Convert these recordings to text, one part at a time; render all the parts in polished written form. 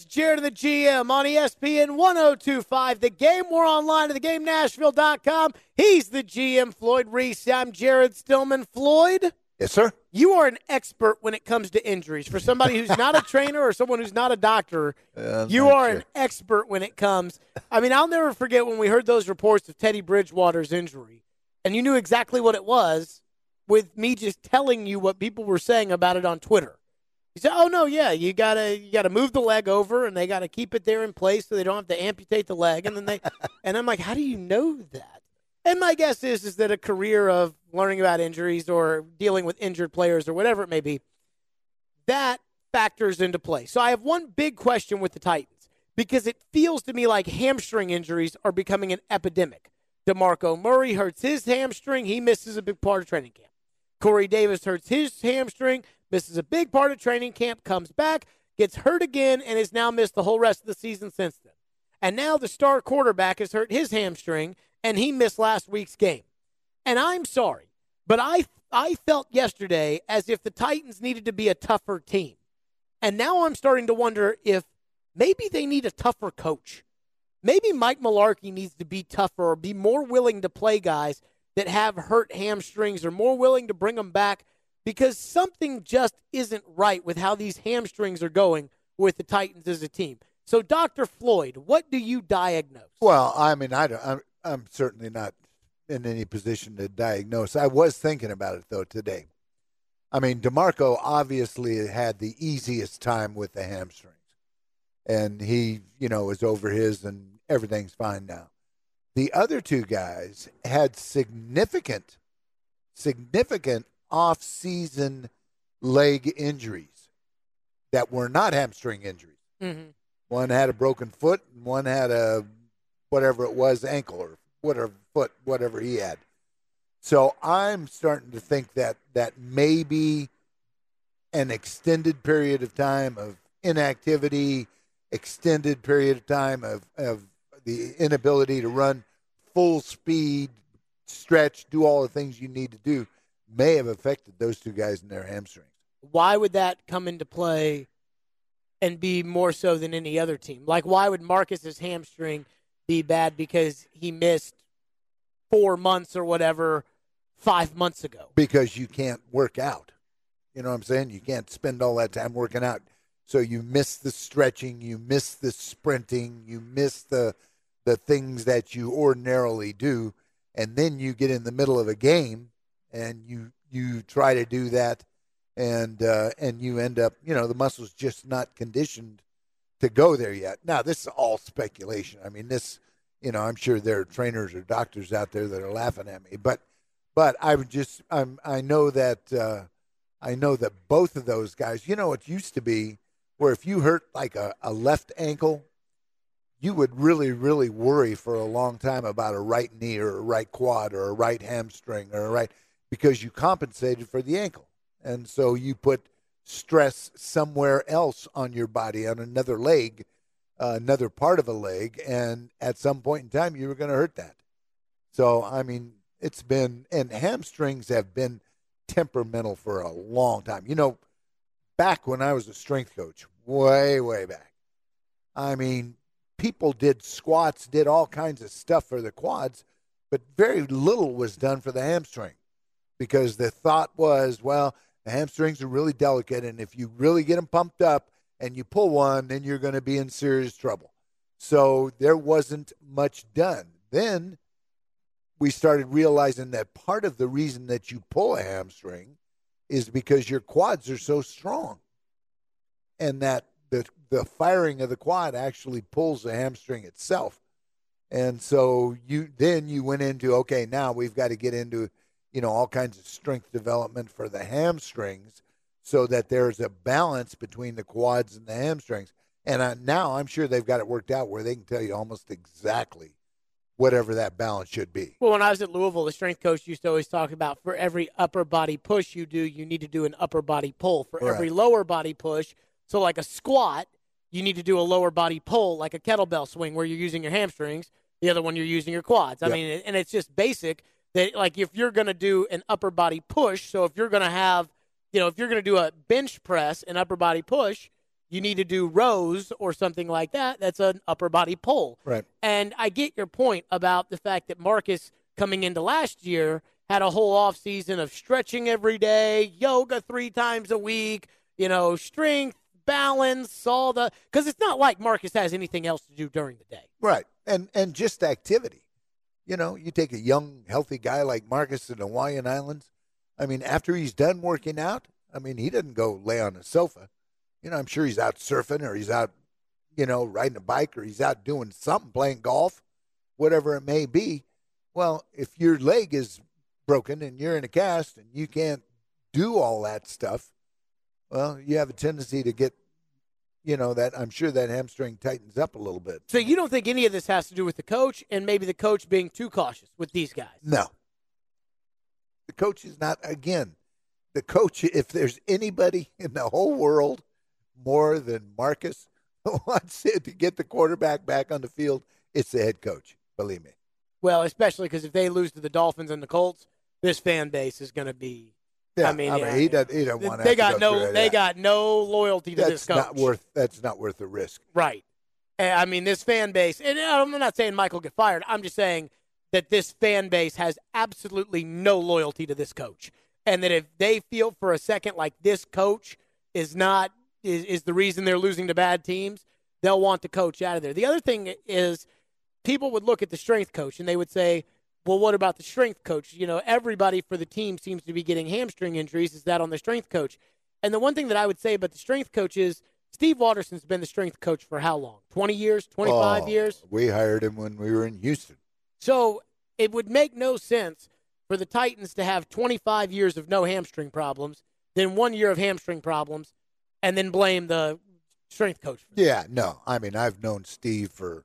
Jared and the GM on ESPN 1025. The Game. We're online at theGameNashville.com. He's the GM, Floyd Reese. I'm Jared Stillman. Floyd? Yes, sir. You are an expert when it comes to injuries. For somebody who's not a trainer or someone who's not a doctor, you are an expert when it comes. I mean, I'll never forget when we heard those reports of Teddy Bridgewater's injury, and you knew exactly what it was with me just telling you what people were saying about it on Twitter. He said, "Oh no, yeah, you gotta move the leg over, and they gotta keep it there in place so they don't have to amputate the leg." And then and I'm like, "How do you know that?" And my guess is that a career of learning about injuries or dealing with injured players or whatever it may be, that factors into play. So I have one big question with the Titans because it feels to me like hamstring injuries are becoming an epidemic. DeMarco Murray hurts his hamstring; he misses a big part of training camp. Corey Davis hurts his hamstring. Misses a big part of training camp, comes back, gets hurt again, and has now missed the whole rest of the season since then. And now the star quarterback has hurt his hamstring, and he missed last week's game. And I'm sorry, but I felt yesterday as if the Titans needed to be a tougher team. And now I'm starting to wonder if maybe they need a tougher coach. Maybe Mike Mularkey needs to be tougher or be more willing to play guys that have hurt hamstrings or more willing to bring them back, because something just isn't right with how these hamstrings are going with the Titans as a team. So, Dr. Floyd, what do you diagnose? Well, I mean, I'm certainly not in any position to diagnose. I was thinking about it, though, today. I mean, DeMarco obviously had the easiest time with the hamstrings. And he, is over his and everything's fine now. The other two guys had significant off-season leg injuries that were not hamstring injuries. Mm-hmm. One had a broken foot, and one had a whatever it was, ankle or whatever he had. So I'm starting to think that maybe an extended period of time of inactivity, extended period of time of the inability to run full speed, stretch, do all the things you need to do, may have affected those two guys in their hamstrings. Why would that come into play and be more so than any other team? Like, why would Marcus's hamstring be bad because he missed 4 months or whatever 5 months ago? Because you can't work out. You know what I'm saying? You can't spend all that time working out. So you miss the stretching, you miss the sprinting, you miss the things that you ordinarily do, and then you get in the middle of a game and you try to do that, and you end up, the muscle's just not conditioned to go there yet. Now, this is all speculation. I mean, this, I'm sure there are trainers or doctors out there that are laughing at me, but I know that both of those guys, it used to be where if you hurt like a left ankle, you would really, really worry for a long time about a right knee or a right quad or a right hamstring or a right, because you compensated for the ankle. And so you put stress somewhere else on your body, on another leg, another part of a leg, and at some point in time you were going to hurt that. So, I mean, and hamstrings have been temperamental for a long time. Back when I was a strength coach, way, way back, I mean, people did squats, did all kinds of stuff for the quads, but very little was done for the hamstring, because the thought was, well, the hamstrings are really delicate, and if you really get them pumped up and you pull one, then you're going to be in serious trouble. So there wasn't much done. Then we started realizing that part of the reason that you pull a hamstring is because your quads are so strong, and that the firing of the quad actually pulls the hamstring itself. And so you went into, okay, now we've got to get into, all kinds of strength development for the hamstrings so that there's a balance between the quads and the hamstrings. And now I'm sure they've got it worked out where they can tell you almost exactly whatever that balance should be. Well, when I was at Louisville, the strength coach used to always talk about, for every upper body push you do, you need to do an upper body pull. For every lower body push, so like a squat, you need to do a lower body pull, like a kettlebell swing where you're using your hamstrings. The other one, you're using your quads. I mean, and it's just basic that, like, if you're going to do an upper body push, so if you're going to have, if you're going to do a bench press, an upper body push, you need to do rows or something like that, that's an upper body pull. Right. And I get your point about the fact that Marcus, coming into last year, had a whole off season of stretching every day, yoga 3 times a week, strength, balance, because it's not like Marcus has anything else to do during the day. Right. And just activity. You take a young, healthy guy like Marcus in the Hawaiian Islands. I mean, after he's done working out, he doesn't go lay on a sofa. I'm sure he's out surfing or he's out, riding a bike or he's out doing something, playing golf, whatever it may be. Well, if your leg is broken and you're in a cast and you can't do all that stuff, well, you have a tendency to get, that I'm sure that hamstring tightens up a little bit. So you don't think any of this has to do with the coach and maybe the coach being too cautious with these guys? No. The coach is not, again, the coach, if there's anybody in the whole world more than Marcus who wants to get the quarterback back on the field, it's the head coach, believe me. Well, especially because if they lose to the Dolphins and the Colts, this fan base is going to be. Yeah, he doesn't want to. They got no loyalty to this coach. That's not worth the risk. Right. This fan base, and I'm not saying Michael get fired. I'm just saying that this fan base has absolutely no loyalty to this coach, and that if they feel for a second like this coach is the reason they're losing to bad teams, they'll want the coach out of there. The other thing is, people would look at the strength coach and they would say, well, what about the strength coach? Everybody for the team seems to be getting hamstring injuries. Is that on the strength coach? And the one thing that I would say about the strength coach is Steve Watterson's been the strength coach for how long? 20 years? 25 years? We hired him when we were in Houston. So it would make no sense for the Titans to have 25 years of no hamstring problems, then 1 year of hamstring problems, and then blame the strength coach for that. Yeah, no. I've known Steve for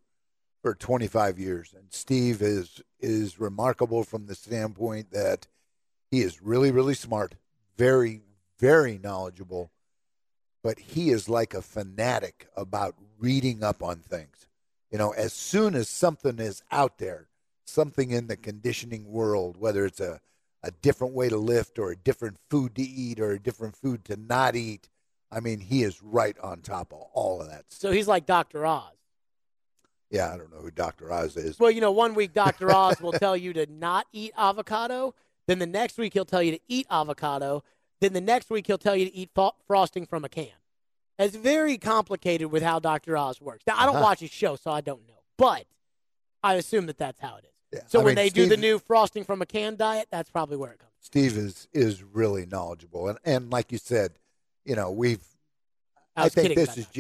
25 years, and Steve is remarkable from the standpoint that he is really, really smart, very, very knowledgeable, but he is like a fanatic about reading up on things. As soon as something is out there, something in the conditioning world, whether it's a different way to lift or a different food to eat or a different food to not eat, he is right on top of all of that stuff. So he's like Dr. Oz. Yeah, I don't know who Dr. Oz is. Well, 1 week Dr. Oz will tell you to not eat avocado. Then the next week he'll tell you to eat avocado. Then the next week he'll tell you to eat frosting from a can. It's very complicated with how Dr. Oz works. Now, I don't watch his show, so I don't know. But I assume that that's how it is. Yeah. So when they do the new frosting from a can diet, that's probably where it comes. Steve is really knowledgeable. And like you said, I think this is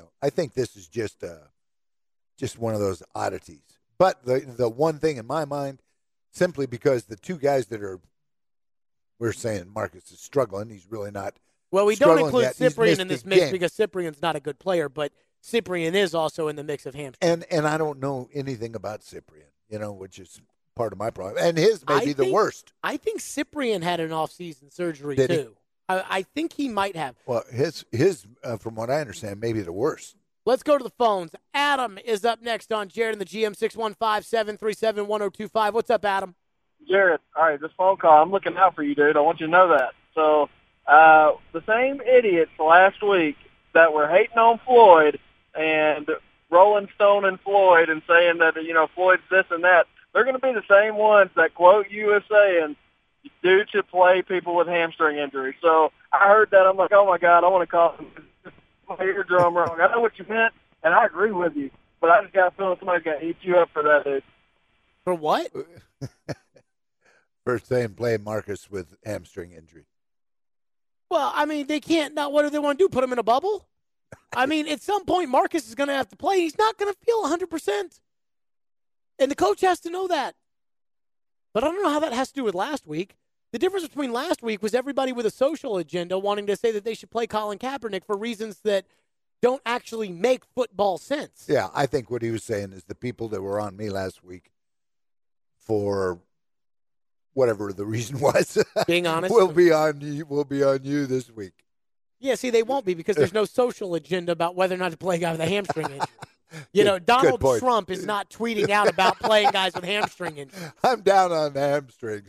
just one of those oddities. But the one thing in my mind, simply because the two guys we're saying Marcus is struggling, he's really not. Well, we don't include Cyprien in this mix because Cyprien's not a good player, but Cyprien is also in the mix of hamstrings. And I don't know anything about Cyprien, which is part of my problem. And his may be the worst. I think Cyprien had an off-season surgery too. I think he might have. Well, his from what I understand, maybe the worst. Let's go to the phones. Adam is up next on Jared and the GM, 615-737-1025. What's up, Adam? Jared, all right, this phone call, I'm looking out for you, dude. I want you to know that. So the same idiots last week that were hating on Floyd and Rolling Stone and Floyd and saying that, Floyd's this and that, they're going to be the same ones that quote you as saying, dude should play people with hamstring injuries. So I heard that. I'm like, oh, my God, I want to call him. My eardrum wrong. I know what you meant, and I agree with you, but I just got a feeling somebody's going to eat you up for that, dude. For what? First thing, play Marcus with hamstring injury. Well, they can't. Now, what do they want to do? Put him in a bubble? At some point, Marcus is going to have to play. He's not going to feel 100%. And the coach has to know that. But I don't know how that has to do with last week. The difference between last week was everybody with a social agenda wanting to say that they should play Colin Kaepernick for reasons that don't actually make football sense. Yeah, I think what he was saying is the people that were on me last week for whatever the reason was, being honest, will be on you this week. Yeah, see, they won't be because there's no social agenda about whether or not to play a guy with a hamstring injury. Donald Trump is not tweeting out about playing guys with hamstring injuries. I'm down on hamstrings.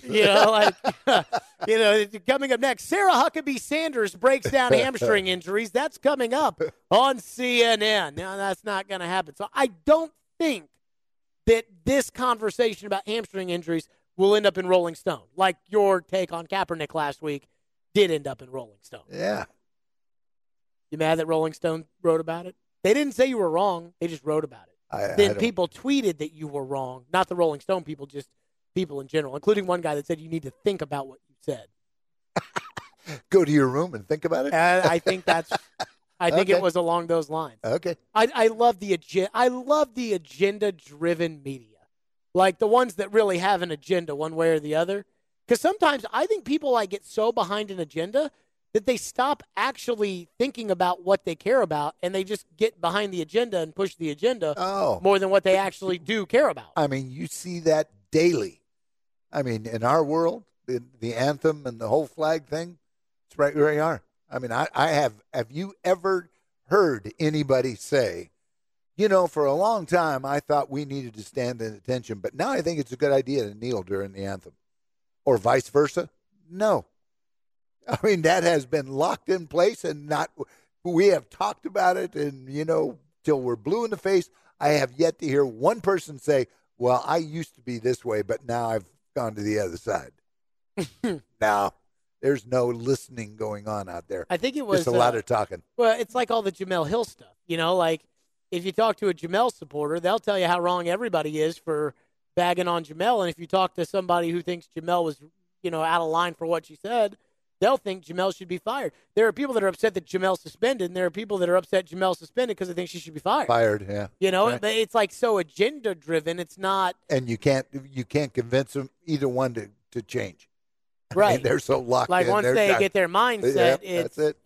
Coming up next, Sarah Huckabee Sanders breaks down hamstring injuries. That's coming up on CNN. Now, that's not going to happen. So I don't think that this conversation about hamstring injuries will end up in Rolling Stone, like your take on Kaepernick last week did end up in Rolling Stone. Yeah. You mad that Rolling Stone wrote about it? They didn't say you were wrong. They just wrote about it. Then people tweeted that you were wrong. Not the Rolling Stone people, just people in general, including one guy that said you need to think about what you said. Go to your room and think about it? I think it was along those lines. Okay. I love the agenda-driven media, like the ones that really have an agenda one way or the other. Because sometimes I think people get so behind an agenda that they stop actually thinking about what they care about, and they just get behind the agenda and push the agenda more than what they actually do care about. I mean, you see that daily. I mean, in our world, the anthem and the whole flag thing, it's right where you are. I mean, I have you ever heard anybody say, for a long time I thought we needed to stand in attention, but now I think it's a good idea to kneel during the anthem, or vice versa? No. I mean, that has been locked in place, and we have talked about it, and, till we're blue in the face. I have yet to hear one person say, well, I used to be this way, but now I've gone to the other side. Now, there's no listening going on out there. I think it was just a lot of talking. Well, it's like all the Jamel Hill stuff. Like if you talk to a Jamel supporter, they'll tell you how wrong everybody is for bagging on Jamel. And if you talk to somebody who thinks Jamel was, out of line for what she said, they'll think Jamel should be fired. There are people that are upset that Jamel's suspended, and there are people that are upset Jamel's suspended because they think she should be fired. Yeah. Right. It's like so agenda-driven. It's not. And you can't convince them, either one, to change. Right. I mean, they're so locked in. Once they get their mindset, it's, that's it.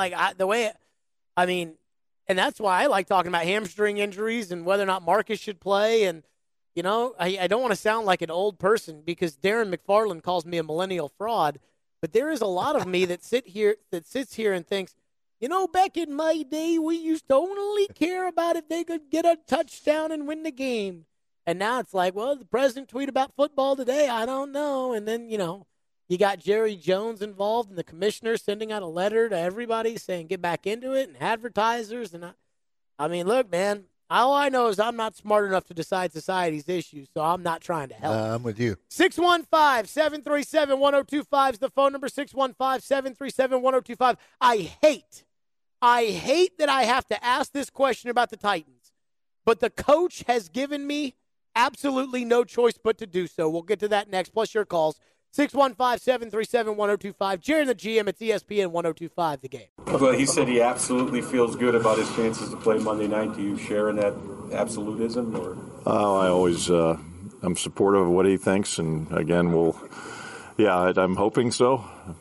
And that's why I like talking about hamstring injuries and whether or not Marcus should play. And, I don't want to sound like an old person because Darren McFarland calls me a millennial fraud. But there is a lot of me that sits here and thinks, back in my day, we used to only care about if they could get a touchdown and win the game. And now it's like, well, the president tweeted about football today. I don't know. And then, you got Jerry Jones involved and the commissioner sending out a letter to everybody saying get back into it and advertisers. And I mean, look, man, all I know is I'm not smart enough to decide society's issues, so I'm not trying to help. I'm with you. 615-737-1025 is the phone number, 615-737-1025. I hate that I have to ask this question about the Titans, but the coach has given me absolutely no choice but to do so. We'll get to that next, plus your calls. 615-737-1025. Jerry and the GM at ESPN 1025, The Game. Well, he said he absolutely feels good about his chances to play Monday night. Do you share in that absolutism? Or? I always I'm supportive of what he thinks, and again, I'm hoping so.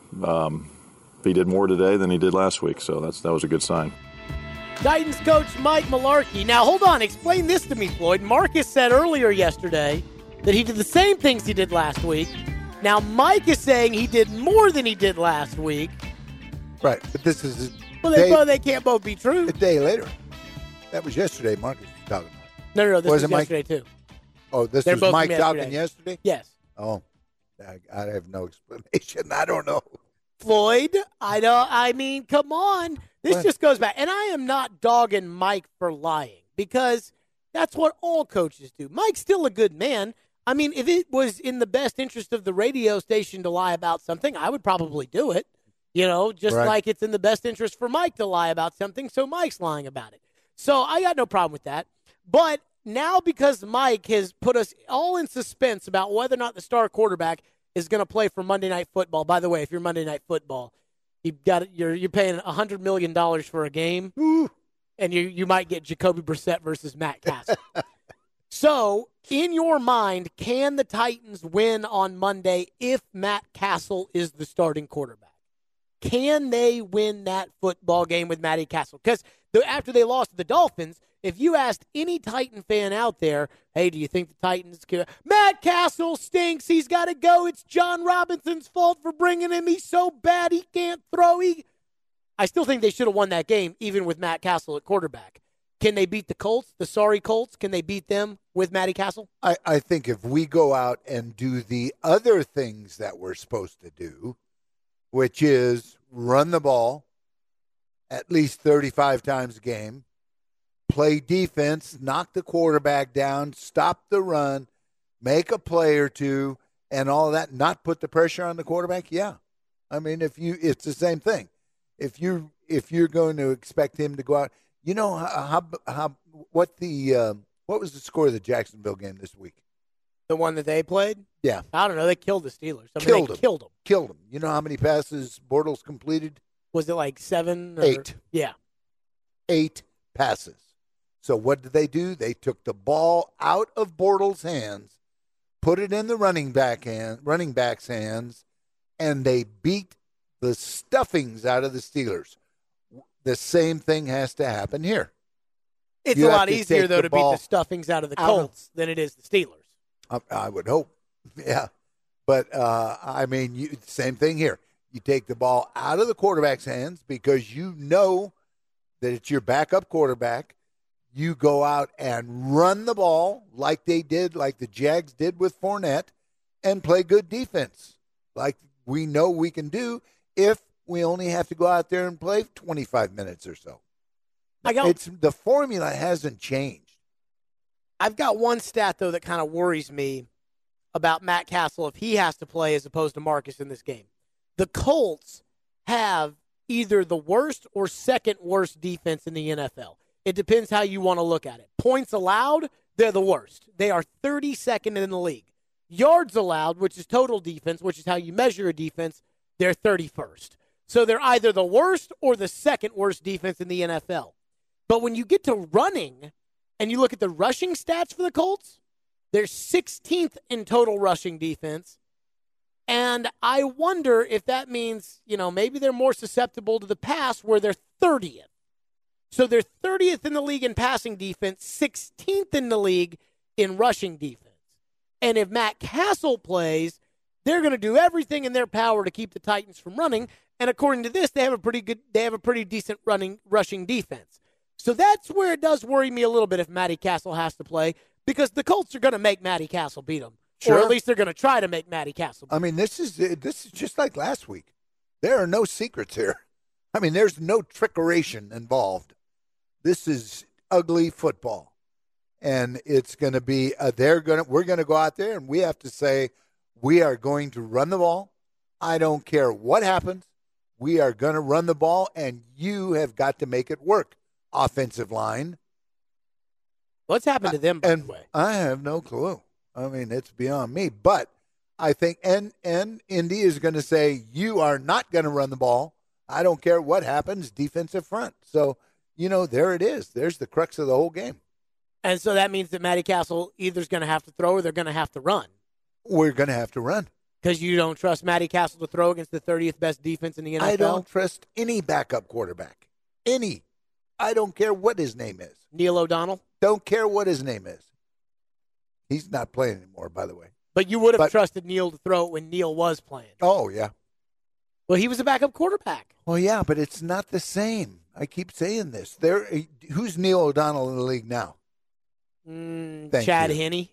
He did more today than he did last week, so that was a good sign. Titans coach Mike Mularkey. Now, hold on. Explain this to me, Floyd. Marcus said earlier yesterday that he did the same things he did last week. Now, Mike is saying he did more than he did last week. Right, but this is they can't both be true. A day later. That was yesterday, Marcus was talking about. No, this was yesterday, too. Oh, this was Mike talking yesterday? Yes. Oh, I have no explanation. I don't know. Floyd, come on. This just goes back. And I am not dogging Mike for lying because that's what all coaches do. Mike's still a good man. I mean, if it was in the best interest of the radio station to lie about something, I would probably do it. Like it's in the best interest for Mike to lie about something, so Mike's lying about it. So I got no problem with that. But now because Mike has put us all in suspense about whether or not the star quarterback is going to play for Monday Night Football. By the way, if you're Monday Night Football, you're paying $100 million for a game, and you might get Jacoby Brissett versus Matt Castle. So, in your mind, can the Titans win on Monday if Matt Castle is the starting quarterback? Can they win that football game with Matty Castle? Because after they lost to the Dolphins, if you asked any Titan fan out there, hey, do you think the Titans can? Matt Castle stinks. He's got to go. It's John Robinson's fault for bringing him. He's so bad he can't throw. I still think they should have won that game, even with Matt Castle at quarterback. Can they beat the Colts, the sorry Colts? Can they beat them with Matty Castle? I think if we go out and do the other things that we're supposed to do, which is run the ball at least 35 times a game, play defense, knock the quarterback down, stop the run, make a play or two, and all that, not put the pressure on the quarterback, yeah. I mean, it's the same thing. If you're going to expect him to go out, you know what was the score of the Jacksonville game this week? The one that they played? Yeah. I don't know. They killed the Steelers. Killed them. Killed them. You know how many passes Bortles completed? Was it like 7? 8. Yeah. 8 passes. So what did they do? They took the ball out of Bortles' hands, put it in the running back's hands, and they beat the stuffings out of the Steelers. The same thing has to happen here. It's a lot easier, though, to beat the stuffings out of the Colts than it is the Steelers. I would hope. Yeah. But, I mean, same thing here. You take the ball out of the quarterback's hands because you know that it's your backup quarterback. You go out and run the ball like they did, like the Jags did with Fournette, and play good defense like we know we can do if we only have to go out there and play 25 minutes or so. The formula hasn't changed. I've got one stat, though, that kind of worries me about Matt Castle if he has to play as opposed to Marcus in this game. The Colts have either the worst or second worst defense in the NFL. It depends how you want to look at it. Points allowed, they're the worst. They are 32nd in the league. Yards allowed, which is total defense, which is how you measure a defense, they're 31st. So they're either the worst or the second worst defense in the NFL. But when you get to running and you look at the rushing stats for the Colts, they're 16th in total rushing defense. And I wonder if that means, maybe they're more susceptible to the pass where they're 30th. So they're 30th in the league in passing defense, 16th in the league in rushing defense. And if Matt Castle plays, they're going to do everything in their power to keep the Titans from running. And according to this, they have a pretty decent rushing defense. So that's where it does worry me a little bit if Matty Castle has to play, because the Colts are going to make Matty Castle beat them. Sure. Or at least they're going to try to make Matty Castle beat them. I mean, this is just like last week. There are no secrets here. I mean, there's no trickeration involved. This is ugly football. And it's going to be we're going to go out there and we have to say we are going to run the ball. I don't care what happens. We are going to run the ball, and you have got to make it work. Offensive line. What's happened to them, by the way? I have no clue. I mean, it's beyond me. But I think and Indy is going to say, you are not going to run the ball. I don't care what happens, defensive front. So, there it is. There's the crux of the whole game. And so that means that Matty Castle either is going to have to throw or they're going to have to run. We're going to have to run. Because you don't trust Matty Castle to throw against the 30th best defense in the NFL? I don't trust any backup quarterback. Any. I don't care what his name is. Neil O'Donnell? Don't care what his name is. He's not playing anymore, by the way. But you would have trusted Neil to throw it when Neil was playing. Oh, yeah. Well, he was a backup quarterback. Well, yeah, but it's not the same. I keep saying this. Who's Neil O'Donnell in the league now? Chad Henne.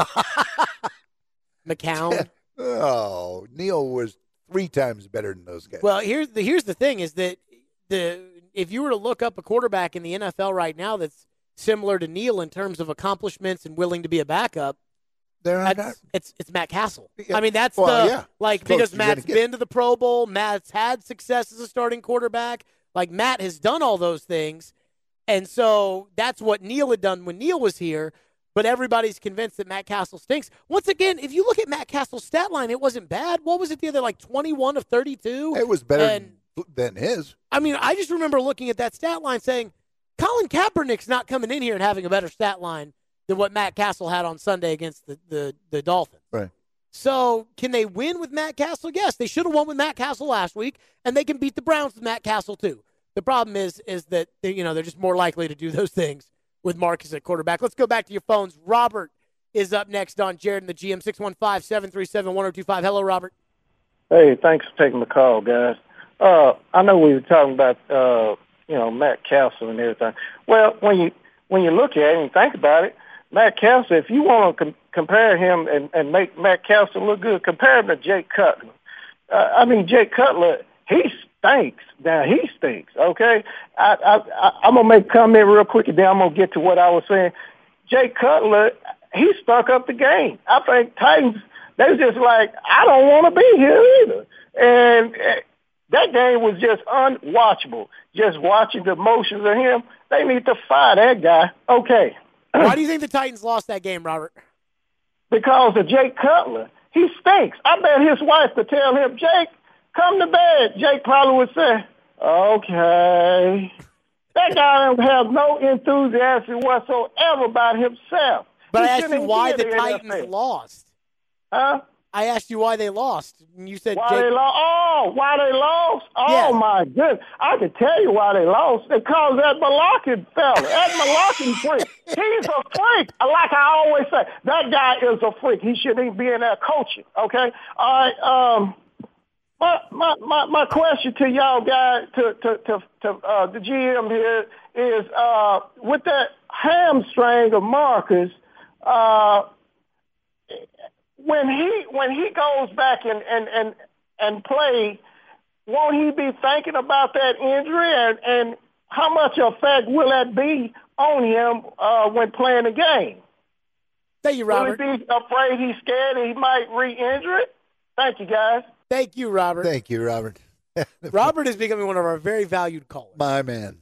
McCown. Oh, Neil was 3 times better than those guys. Well, here's the thing is that if you were to look up a quarterback in the NFL right now that's similar to Neil in terms of accomplishments and willing to be a backup, it's Matt Castle. Yeah. I mean, that's because Matt's been to the Pro Bowl, Matt's had success as a starting quarterback. Like, Matt has done all those things, and so that's what Neil had done when Neil was here. But everybody's convinced that Matt Castle stinks. Once again, if you look at Matt Castle's stat line, it wasn't bad. What was it the other, 21 of 32? It was better than his. I mean, I just remember looking at that stat line saying, Colin Kaepernick's not coming in here and having a better stat line than what Matt Castle had on Sunday against the Dolphins. Right. So can they win with Matt Castle? Yes, they should have won with Matt Castle last week, and they can beat the Browns with Matt Castle too. The problem is that they're just more likely to do those things with Marcus at quarterback. Let's go back to your phones. Robert is up next on Jared and the GM, 615-737-1025. Hello, Robert. Hey, thanks for taking the call, guys. I know we were talking about, Matt Castle and everything. Well, when when you look at it and think about it, Matt Castle, if you want to compare him and make Matt Castle look good, compare him to Jake Cutler. Jake Cutler, he stinks. Now, he stinks, okay? I'm going to make a comment real quick, and then I'm going to get to what I was saying. Jake Cutler, he stuck up the game. I think Titans, they was just like, I don't want to be here either. And that game was just unwatchable. Just watching the motions of him, they need to fire that guy. Okay. Why do you think the Titans lost that game, Robert? Because of Jake Cutler. He stinks. I bet his wife could tell him, Jake, come to bed. Jake probably would say, okay. That guy don't have no enthusiasm whatsoever about himself. But I asked you why the Titans lost. Huh? I asked you why they lost. And you said why they lost? Oh, yeah. My goodness. I can tell you why they lost. Because that Malakin fella, that Malakin freak, he's a freak. Like I always say, that guy is a freak. He shouldn't even be in there coaching, okay? All right, my question to y'all guys, to the GM here is, with that hamstring of Marcus, when he goes back and play, won't he be thinking about that injury, and how much effect will that be on him when playing the game? Thank you, Robert. Will he be afraid he's scared he might re-injure it? Thank you, guys. Thank you, Robert. Thank you, Robert. Robert is becoming one of our very valued callers. My man.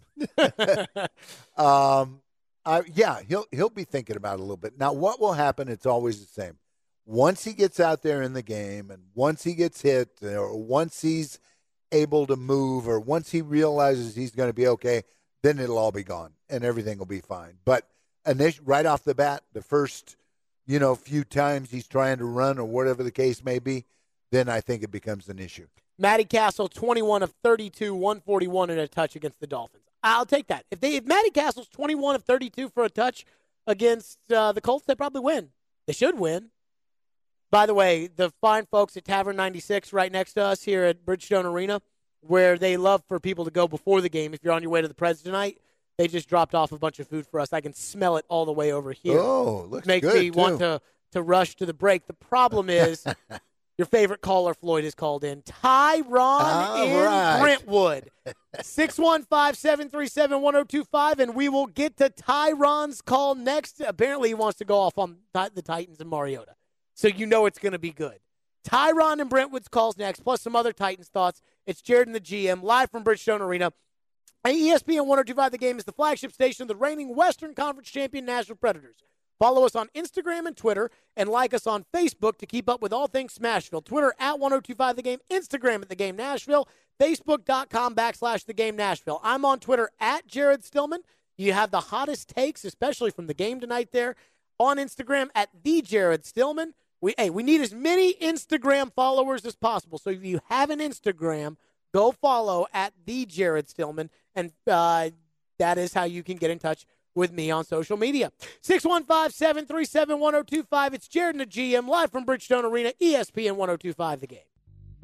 He'll be thinking about it a little bit. Now, what will happen, it's always the same. Once he gets out there in the game and once he gets hit or once he's able to move or once he realizes he's going to be okay, then it'll all be gone and everything will be fine. But right off the bat, the first, few times he's trying to run or whatever the case may be, then I think it becomes an issue. Matty Castle, 21 of 32, 141 and a touch against the Dolphins. I'll take that. If Matty Castle's 21 of 32 for a touch against the Colts, they probably win. They should win. By the way, the fine folks at Tavern 96 right next to us here at Bridgestone Arena, where they love for people to go before the game. If you're on your way to the Preds tonight, they just dropped off a bunch of food for us. I can smell it all the way over here. Oh, looks Makes good, me want to rush to the break. The problem is your favorite caller, Floyd, is called in. Tyron in Brentwood. 615-737-1025, and we will get to Tyron's call next. Apparently he wants to go off on the Titans and Mariota. So you know it's going to be good. Tyron and Brentwood's calls next, plus some other Titans thoughts. It's Jared and the GM, live from Bridgestone Arena. And ESPN 102.5 The Game is the flagship station of the reigning Western Conference champion Nashville Predators. Follow us on Instagram and Twitter, and like us on Facebook to keep up with all things Smashville. Twitter at 1025 The Game, Instagram at The Game Nashville, Facebook.com/The Game Nashville. I'm on Twitter at Jared Stillman. You have the hottest takes, especially from the game tonight there. On Instagram at The Jared Stillman. We need as many Instagram followers as possible. So if you have an Instagram, go follow at The Jared Stillman, and that is how you can get in touch with me on social media. 615-737-1025. It's Jared and the GM, live from Bridgestone Arena, ESPN 102.5 The Game.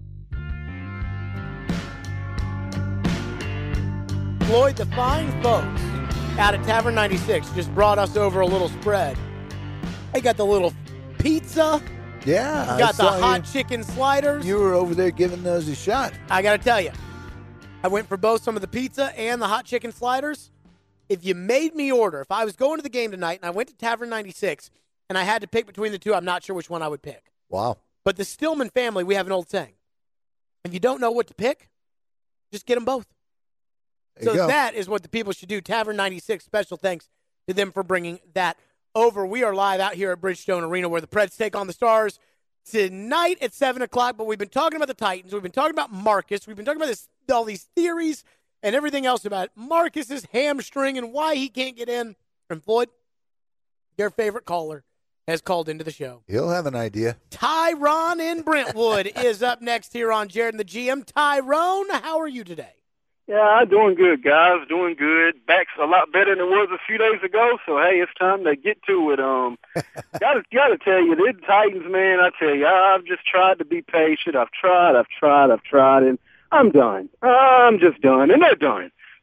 Floyd, the fine folks out at Tavern 96 just brought us over a little spread. They got the little pizza. Yeah. You got the hot chicken sliders. You were over there giving those a shot. I got to tell you, I went for both some of the pizza and the hot chicken sliders. If you made me order, if I was going to the game tonight and I went to Tavern 96 and I had to pick between the two, I'm not sure which one I would pick. Wow. But the Stillman family, we have an old saying. If you don't know what to pick, just get them both. So that is what the people should do. Tavern 96, special thanks to them for bringing that over. We are live out here at Bridgestone Arena where the Preds take on the Stars tonight at 7 o'clock. But we've been talking about the Titans. We've been talking about Marcus. We've been talking about all these theories and everything else about Marcus's hamstring and why he can't get in. And Floyd, your favorite caller, has called into the show. He'll have an idea. Tyron in Brentwood is up next here on Jared and the GM. Tyrone, how are you today? Yeah, I'm doing good, guys. Doing good. Back's a lot better than it was a few days ago. So hey, it's time to get to it. Gotta tell you, the Titans, man. I tell you, I've just tried to be patient. I've tried, and I'm done. I'm just done, and they're done.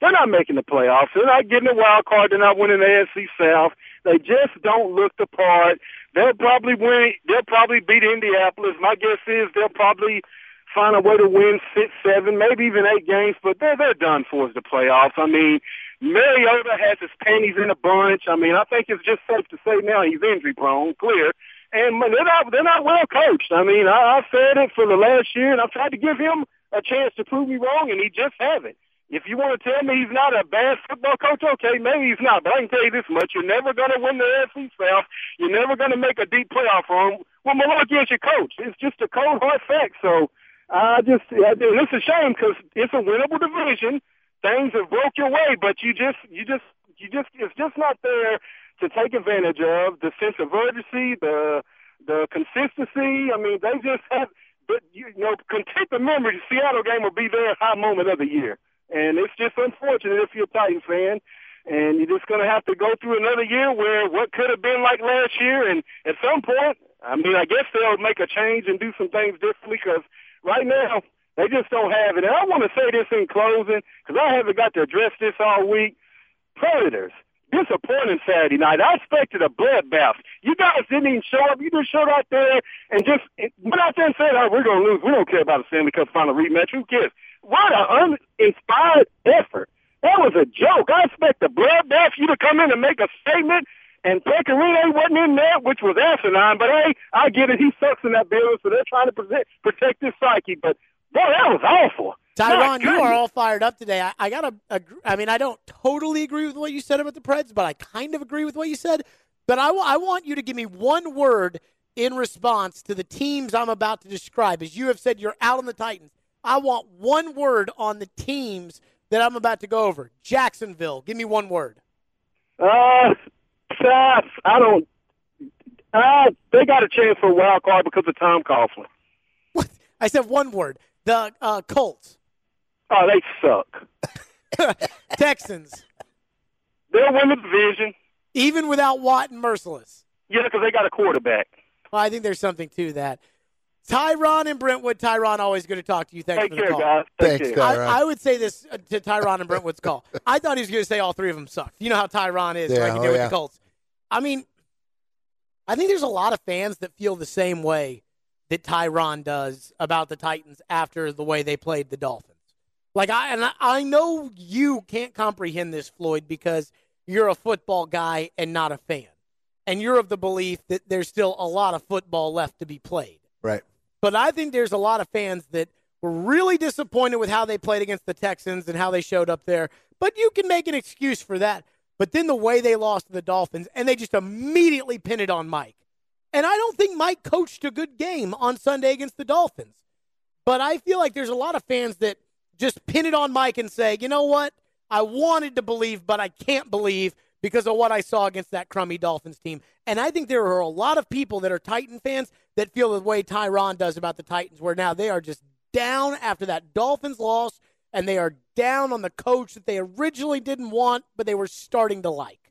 They're not making the playoffs. They're not getting a wild card. They're not winning the AFC South. They just don't look the part. They'll probably win. They'll probably beat Indianapolis. My guess is they'll probably find a way to win 6, 7, maybe even 8 games, but they're done for as the playoffs. I mean, Mariota has his panties in a bunch. I mean, I think it's just safe to say now he's injury prone, clear. And they're not well coached. I mean, I said it for the last year, and I've tried to give him a chance to prove me wrong, and he just hasn't. If you want to tell me he's not a bad football coach, okay, maybe he's not. But I can tell you this much: you're never going to win the AFC South. You're never going to make a deep playoff run. Well, Milwaukee is your coach. It's just a cold hard fact. So it's a shame because it's a winnable division. Things have broke your way, but it's just not there to take advantage of the sense of urgency, the consistency. I mean, they just have. But content the memory. The Seattle game will be their high moment of the year. And it's just unfortunate if you're a Titans fan, and you're just going to have to go through another year where what could have been like last year, and at some point, I mean, I guess they'll make a change and do some things differently because right now they just don't have it. And I want to say this in closing because I haven't got to address this all week. Predators, disappointing Saturday night. I expected a bloodbath. You guys didn't even show up. You just showed out there and just went out there and said, "Oh, we're going to lose. We don't care about a Stanley Cup final rematch. Who cares?" What an uninspired effort. That was a joke. I expect the bloodbath, you to come in and make a statement, and Pecorino wasn't in there, which was asinine, but hey, I get it. He sucks in that building, so they're trying to protect his psyche. But, boy, that was awful. Tyron, you are all fired up today. I don't totally agree with what you said about the Preds, but I kind of agree with what you said. But I want you to give me one word in response to the teams I'm about to describe. As you have said, you're out on the Titans. I want one word on the teams that I'm about to go over. Jacksonville, give me one word. I don't. They got a chance for a wild card because of Tom Coughlin. What? I said one word. The Colts. Oh, they suck. Texans. They'll win the division. Even without Watt and Merciless. Yeah, because they got a quarterback. Well, I think there's something to that. Tyron and Brentwood. Tyron, always good to talk to you. Thanks for the call. Guys. Thanks, Tyron. I would say this to Tyron and Brentwood's call. I thought he was going to say all three of them sucked. You know how Tyron is, like he did with the Colts. I mean, I think there's a lot of fans that feel the same way that Tyron does about the Titans after the way they played the Dolphins. Like I know you can't comprehend this, Floyd, because you're a football guy and not a fan. And you're of the belief that there's still a lot of football left to be played. Right. But I think there's a lot of fans that were really disappointed with how they played against the Texans and how they showed up there. But you can make an excuse for that. But then the way they lost to the Dolphins, and they just immediately pin it on Mike. And I don't think Mike coached a good game on Sunday against the Dolphins. But I feel like there's a lot of fans that just pin it on Mike and say, you know what? I wanted to believe, but I can't believe because of what I saw against that crummy Dolphins team. And I think there are a lot of people that are Titan fans that feel the way Tyron does about the Titans, where now they are just down after that Dolphins loss, and they are down on the coach that they originally didn't want, but they were starting to like.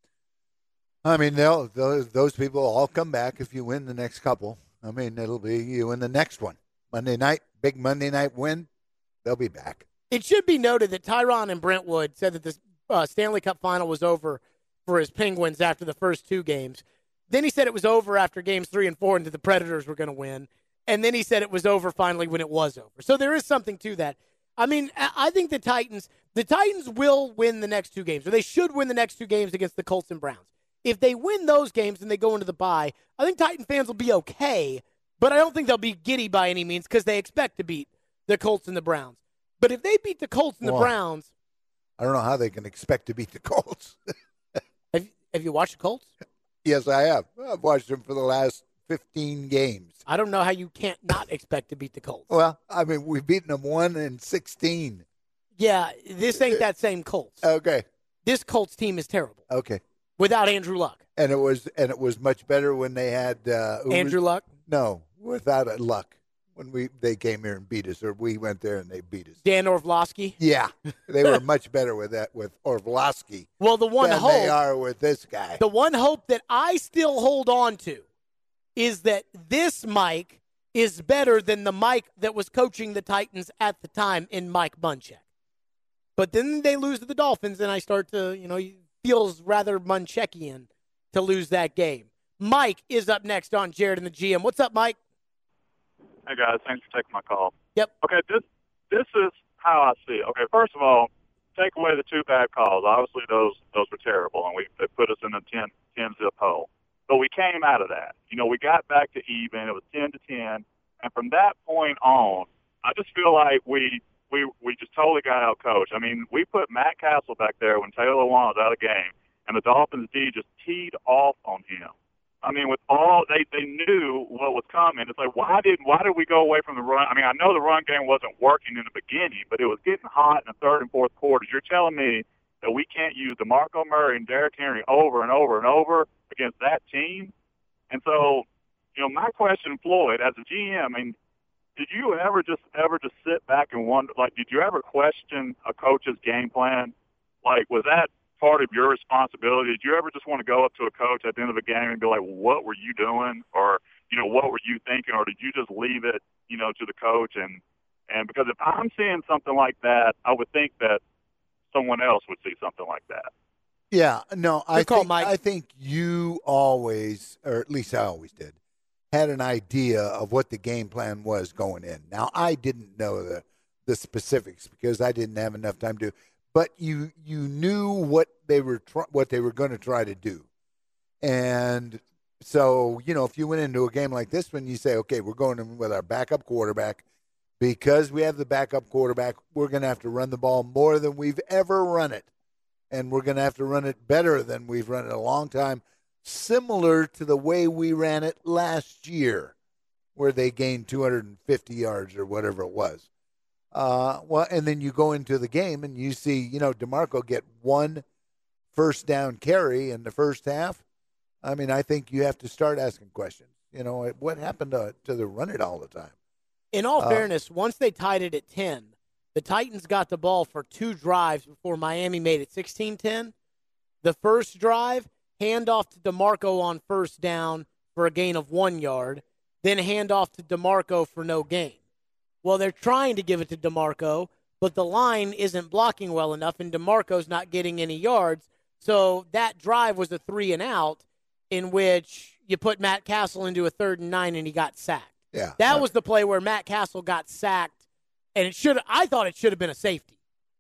I mean, those people all come back if you win the next couple. I mean, it'll be you in the next one. Monday night, big Monday night win, they'll be back. It should be noted that Tyron and Brentwood said that the Stanley Cup final was over for his Penguins after the first 2 games. Then he said it was over after games 3 and 4 and that the Predators were going to win. And then he said it was over finally when it was over. So there is something to that. I mean, I think the Titans will win the next 2 games, or they should win the next 2 games against the Colts and Browns. If they win those games and they go into the bye, I think Titan fans will be okay, but I don't think they'll be giddy by any means because they expect to beat the Colts and the Browns. But if they beat the Colts and the Browns, I don't know how they can expect to beat the Colts. Have you watched the Colts? Yes, I have. I've watched them for the last 15 games. I don't know how you can't not expect to beat the Colts. Well, I mean, we've beaten them 1-16. Yeah, this ain't that same Colts. Okay. This Colts team is terrible. Okay. Without Andrew Luck. And it was much better when they had Andrew Luck? No, without Luck. When they came here and beat us, or we went there and they beat us. Dan Orlovsky? Yeah, they were much better with Orlovsky. Well, the one hope they are with this guy. The one hope that I still hold on to is that this Mike is better than the Mike that was coaching the Titans at the time in Mike Munchak. But then they lose to the Dolphins, and I start to, it feels rather Munchekian to lose that game. Mike is up next on Jared and the GM. What's up, Mike? Hey, guys. Thanks for taking my call. Yep. Okay, this is how I see it. Okay, first of all, take away the 2 bad calls. Obviously, those were terrible, and they put us in a 10-zip hole. But we came out of that. We got back to even. It was 10-10. And from that point on, I just feel like we just totally got out-coached. I mean, we put Matt Castle back there when Taylor Lewan was out of the game, and the Dolphins D just teed off on him. I mean, with all they knew what was coming. It's like, why did we go away from the run? I mean, I know the run game wasn't working in the beginning, but it was getting hot in the third and fourth quarters. You're telling me that we can't use DeMarco Murray and Derrick Henry over and over and over against that team? And so, my question, Floyd, as a GM, I mean, did you ever just sit back and wonder, like, did you ever question a coach's game plan? Like, was that part of your responsibility? Did you ever just want to go up to a coach at the end of a game and be like, well, what were you doing? Or, what were you thinking? Or did you just leave it, to the coach? And because if I'm seeing something like that, I would think that someone else would see something like that. Yeah, no, I think you always, or at least I always did, had an idea of what the game plan was going in. Now, I didn't know the specifics because I didn't have enough time to. But you knew what they were going to try to do, and so if you went into a game like this one, you say, okay, we're going in with our backup quarterback because we have the backup quarterback. We're going to have to run the ball more than we've ever run it, and we're going to have to run it better than we've run it in a long time, similar to the way we ran it last year, where they gained 250 yards or whatever it was. Well, and then you go into the game and you see, DeMarco get 1 first down carry in the first half. I mean, I think you have to start asking questions. What happened to the run it all the time? In all fairness, once they tied it at 10, the Titans got the ball for 2 drives before Miami made it 16-10. The first drive, handoff to DeMarco on first down for a gain of 1 yard, then handoff to DeMarco for no gain. Well, they're trying to give it to DeMarco, but the line isn't blocking well enough, and DeMarco's not getting any yards. So that drive was a 3-and-out in which you put Matt Castle into a 3rd and 9, and he got sacked. Yeah, that was the play where Matt Castle got sacked, and I thought it should have been a safety.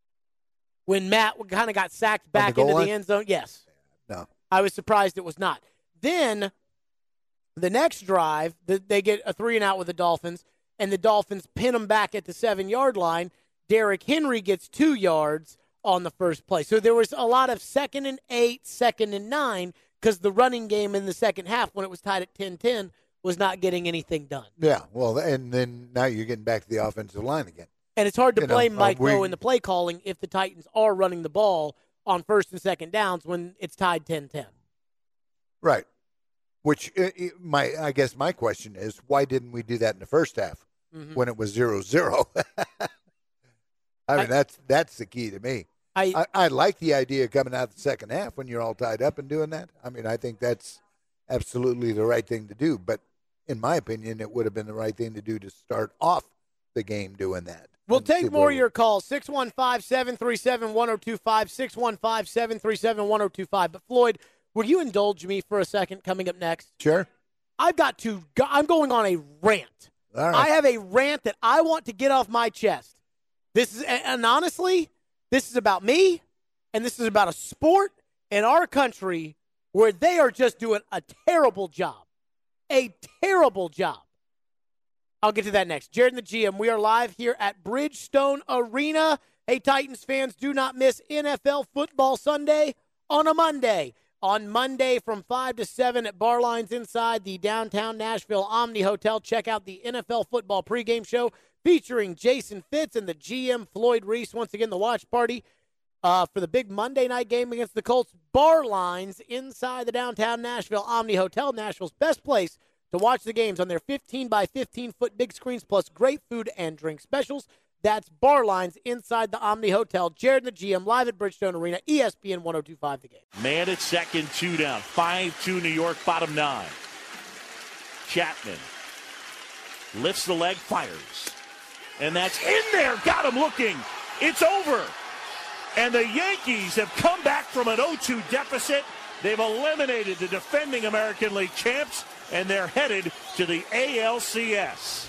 When Matt kind of got sacked back into the end zone, yes. No. I was surprised it was not. Then the next drive, they get a 3-and-out with the Dolphins, and the Dolphins pin them back at the 7-yard line. Derrick Henry gets 2 yards on the first play. So there was a lot of 2nd and 8, 2nd and 9, because the running game in the second half, when it was tied at 10-10, was not getting anything done. Yeah, well, and then now you're getting back to the offensive line again. And it's hard to blame Mike Lowe in the play calling if the Titans are running the ball on 1st and 2nd downs when it's tied 10-10. Right. Which, I guess my question is, why didn't we do that in the first half? Mm-hmm. When it was 0-0. I mean, that's the key to me. I like the idea of coming out the second half when you're all tied up and doing that. I mean, I think that's absolutely the right thing to do. But in my opinion, it would have been the right thing to do to start off the game doing that. We'll take more of your calls, 615-737-1025, 615-737-1025. But, Floyd, will you indulge me for a second coming up next? Sure. I'm going on a rant. All right. I have a rant that I want to get off my chest. And honestly, this is about me, and this is about a sport in our country where they are just doing a terrible job. A terrible job. I'll get to that next. Jared and the GM, we are live here at Bridgestone Arena. Hey, Titans fans, do not miss NFL Football Sunday on a Monday. On Monday from 5 to 7 at Barlines inside the downtown Nashville Omni Hotel. Check out the NFL football pregame show featuring Jason Fitz and the GM Floyd Reese. Once again, the watch party for the big Monday night game against the Colts. Barlines inside the downtown Nashville Omni Hotel, Nashville's best place to watch the games on their 15 by 15-foot big screens, plus great food and drink specials. That's Barlines inside the Omni Hotel. Jared and the GM live at Bridgestone Arena, ESPN 102.5 The Game. Man at second, 2 down. 5-2 New York, bottom 9. Chapman lifts the leg, fires. And that's in there. Got him looking. It's over. And the Yankees have come back from an 0-2 deficit. They've eliminated the defending American League champs, and they're headed to the ALCS.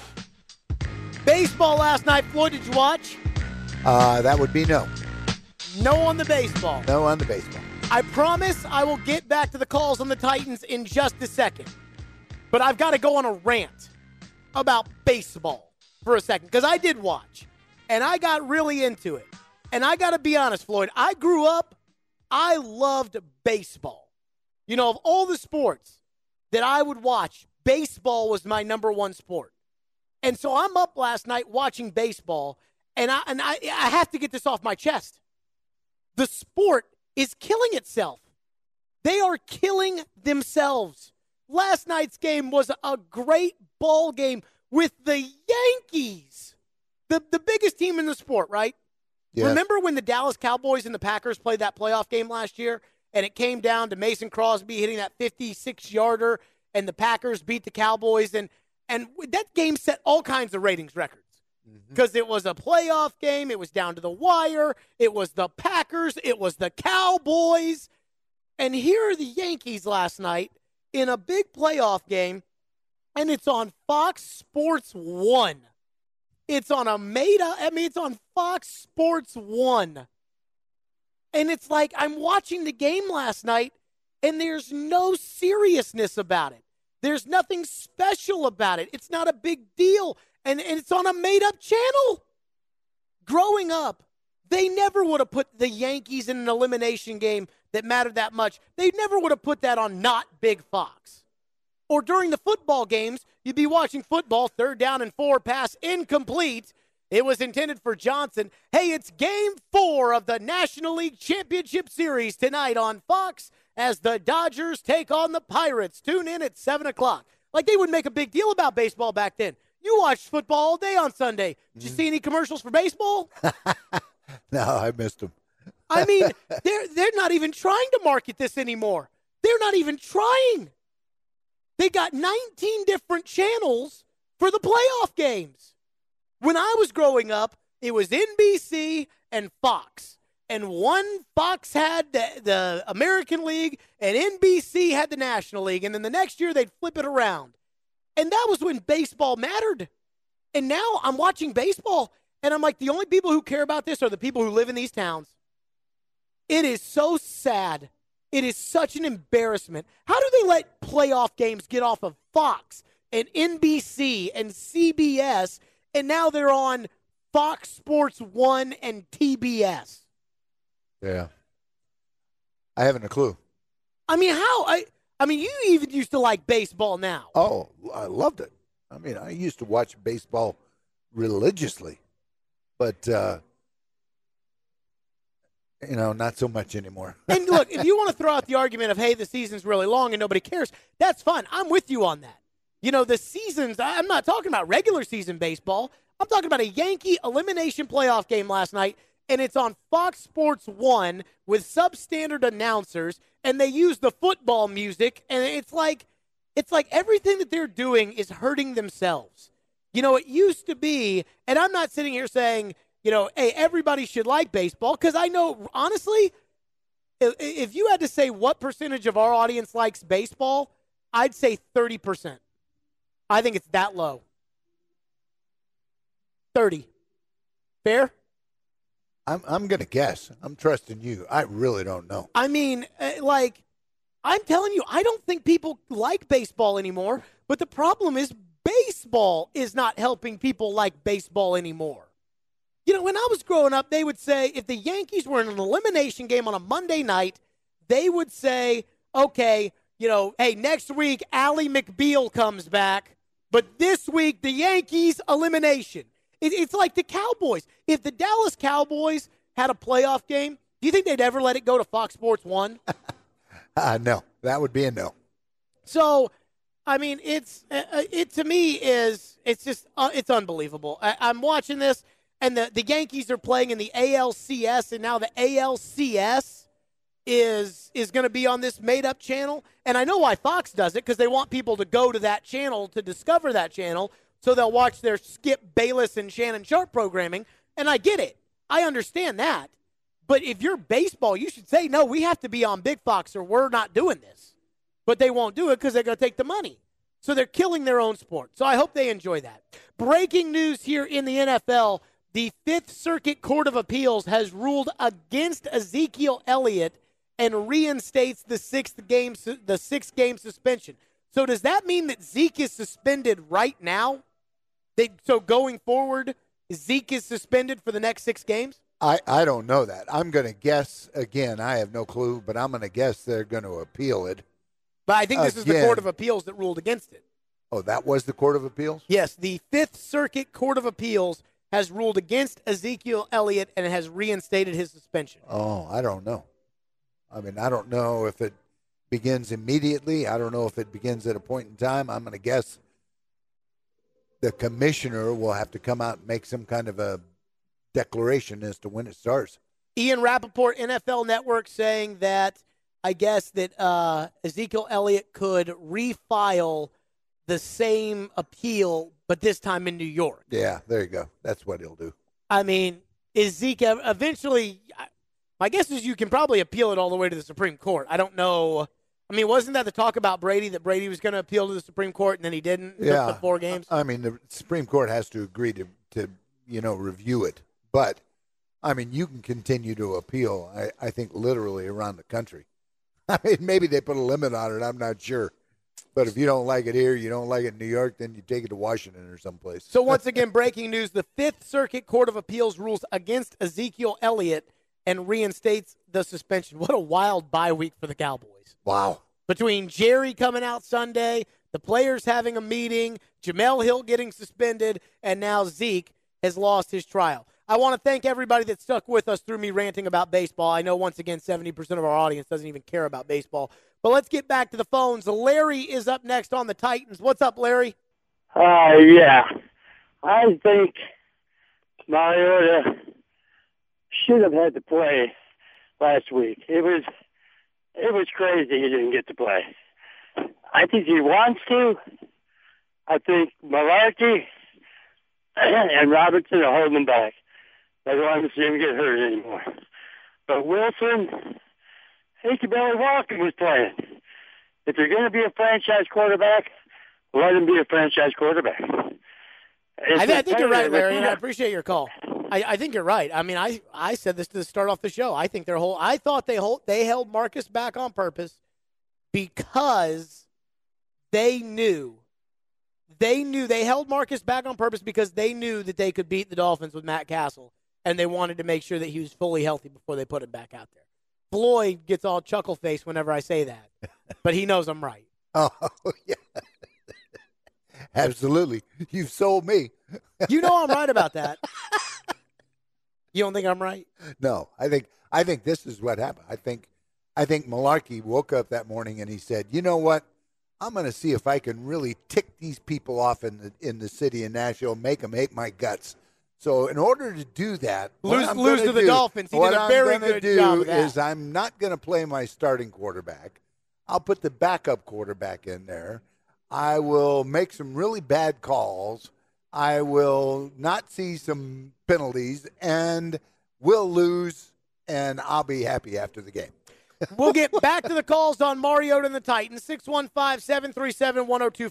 Baseball last night. Floyd, did you watch? That would be no. No on the baseball. No on the baseball. I promise I will get back to the calls on the Titans in just a second. But I've got to go on a rant about baseball for a second, because I did watch, and I got really into it. And I got to be honest, Floyd, I grew up, I loved baseball. You know, of all the sports that I would watch, baseball was my number one sport. And so I'm up last night watching baseball, and I have to get this off my chest. The sport is killing itself. They are killing themselves. Last night's game was a great ball game with the Yankees, the biggest team in the sport, right? Yes. Remember when the Dallas Cowboys and the Packers played that playoff game last year, and it came down to Mason Crosby hitting that 56-yarder, and the Packers beat the Cowboys, and that game set all kinds of ratings records because it was a playoff game. It was down to the wire. It was the Packers. It was the Cowboys. And here are the Yankees last night in a big playoff game, and it's on Fox Sports 1. It's on it's on Fox Sports 1. And it's like I'm watching the game last night, and there's no seriousness about it. There's nothing special about it. It's not a big deal. And it's on a made-up channel. Growing up, they never would have put the Yankees in an elimination game that mattered that much. They never would have put that on not Big Fox. Or during the football games, you'd be watching football, 3rd down and 4, pass incomplete. It was intended for Johnson. Hey, it's Game 4 of the National League Championship Series tonight on Fox as the Dodgers take on the Pirates. Tune in at 7 o'clock. Like, they would make a big deal about baseball back then. You watched football all day on Sunday. Did you see any commercials for baseball? No, I missed them. I mean, they're not even trying to market this anymore. They're not even trying. They got 19 different channels for the playoff games. When I was growing up, it was NBC and Fox. And one Fox had the American League, and NBC had the National League. And then the next year, they'd flip it around. And that was when baseball mattered. And now I'm watching baseball, and I'm like, the only people who care about this are the people who live in these towns. It is so sad. It is such an embarrassment. How do they let playoff games get off of Fox and NBC and CBS, and now they're on Fox Sports 1 and TBS? Yeah. I haven't a clue. I mean, how? I mean, you even used to like baseball now. Oh, I loved it. I mean, I used to watch baseball religiously, but, not so much anymore. And look, if you want to throw out the argument of, hey, the season's really long and nobody cares, that's fine. I'm with you on that. The seasons, I'm not talking about regular season baseball. I'm talking about a Yankee elimination playoff game last night, and it's on Fox Sports 1 with substandard announcers, and they use the football music, and it's like everything that they're doing is hurting themselves. It used to be, and I'm not sitting here saying, hey, everybody should like baseball, because I know, honestly, if you had to say what percentage of our audience likes baseball, I'd say 30%. I think it's that low. 30. Fair? I'm going to guess. I'm trusting you. I really don't know. I mean, I'm telling you, I don't think people like baseball anymore, but the problem is baseball is not helping people like baseball anymore. When I was growing up, they would say if the Yankees were in an elimination game on a Monday night, they would say, okay, hey, next week, Ally McBeal comes back, but this week, the Yankees elimination. It's like the Cowboys. If the Dallas Cowboys had a playoff game, do you think they'd ever let it go to Fox Sports 1? No, that would be a no. So, I mean, it to me is it's unbelievable. I'm watching this, and the Yankees are playing in the ALCS, and now the ALCS is going to be on this made-up channel. And I know why Fox does it, because they want people to go to that channel to discover that channel, so they'll watch their Skip Bayless and Shannon Sharp programming. And I get it. I understand that. But if you're baseball, you should say, no, we have to be on Big Fox or we're not doing this. But they won't do it because they're going to take the money. So they're killing their own sport. So I hope they enjoy that. Breaking news here in the NFL, the Fifth Circuit Court of Appeals has ruled against Ezekiel Elliott and reinstates the six-game suspension. So does that mean that Zeke is suspended right now? So going forward, Zeke is suspended for the next 6 games? I don't know that. I'm going to guess, again, I have no clue, but I'm going to guess they're going to appeal it. But I think this is the Court of Appeals that ruled against it. Oh, that was the Court of Appeals? Yes, the Fifth Circuit Court of Appeals has ruled against Ezekiel Elliott and has reinstated his suspension. Oh, I don't know. I mean, I don't know if it begins immediately. I don't know if it begins at a point in time. I'm going to guess the commissioner will have to come out and make some kind of a declaration as to when it starts. Ian Rappaport, NFL Network, saying that I guess that Ezekiel Elliott could refile the same appeal, but this time in New York. Yeah, there you go. That's what he'll do. I mean, is Zeke eventually – my guess is you can probably appeal it all the way to the Supreme Court. I don't know. I mean, wasn't that the talk about Brady, that Brady was going to appeal to the Supreme Court and then he didn't? Yeah. The 4 games? I mean, the Supreme Court has to agree to review it. But, I mean, you can continue to appeal, I think, literally around the country. I mean, maybe they put a limit on it. I'm not sure. But if you don't like it here, you don't like it in New York, then you take it to Washington or someplace. So once again, breaking news, the Fifth Circuit Court of Appeals rules against Ezekiel Elliott and reinstates the suspension. What a wild bye week for the Cowboys. Wow. Between Jerry coming out Sunday, the players having a meeting, Jamel Hill getting suspended, and now Zeke has lost his trial. I want to thank everybody that stuck with us through me ranting about baseball. I know, once again, 70% of our audience doesn't even care about baseball. But let's get back to the phones. Larry is up next on the Titans. What's up, Larry? Yeah. I think Mariota should have had to play last week. It was crazy he didn't get to play. I think he wants to. I think Malarkey and Robinson are holding him back. They don't want to see him get hurt anymore. But Wilson, he could barely walk and was playing. If you're going to be a franchise quarterback, let him be a franchise quarterback. I think you're right, Larry, and I appreciate your call. I think you're right. I mean, I said this to start off the show. I think I thought they held Marcus back on purpose because they knew they held Marcus back on purpose because they knew that they could beat the Dolphins with Matt Castle, and they wanted to make sure that he was fully healthy before they put him back out there. Floyd gets all chuckle-faced whenever I say that, but he knows I'm right. Oh, yeah. Absolutely. You've sold me. You know I'm right about that. You don't think I'm right? No, I think this is what happened. I think Malarkey woke up that morning and he said, "You know what? I'm going to see if I can really tick these people off in the city of Nashville, make them hate my guts." So in order to do that, lose to the Dolphins. He did a very good job of that. Is I'm not going to play my starting quarterback. I'll put the backup quarterback in there. I will make some really bad calls. I will not see some penalties, and we'll lose, and I'll be happy after the game. We'll get back to the calls on Mariota and the Titans, 615-737-1025,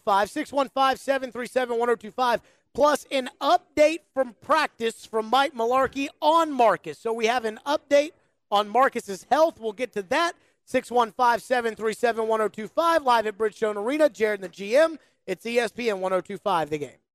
615-737-1025, plus an update from practice from Mike Malarkey on Marcus. So we have an update on Marcus's health. We'll get to that. 615-737-1025, live at Bridgestone Arena. Jared and the GM. It's ESPN 1025, The Game.